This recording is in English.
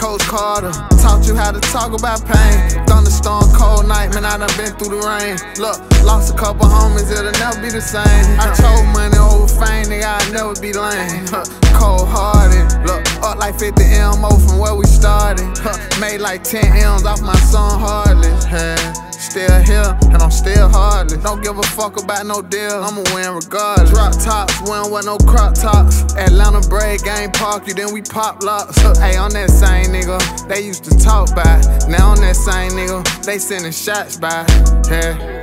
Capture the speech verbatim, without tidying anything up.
Coach Carter taught you how to talk about pain. Thunderstorm, cold night, man, I done been through the rain. Look, lost a couple homies, it'll never be the same. I chose money over fame, nigga, I'll never be lame. Cold hearted, look, up like fifty M O from where we started. Made like ten M's off my song Heartless. Still here, and I'm still heartless. Don't give a fuck about no deal, I'ma win regardless. Drop tops, we don't wear no crop tops. Atlanta Braid Game Park you, then we pop locks. Hey, on that same nigga, they used to talk by. Now on that same nigga, they sending shots by. Yeah.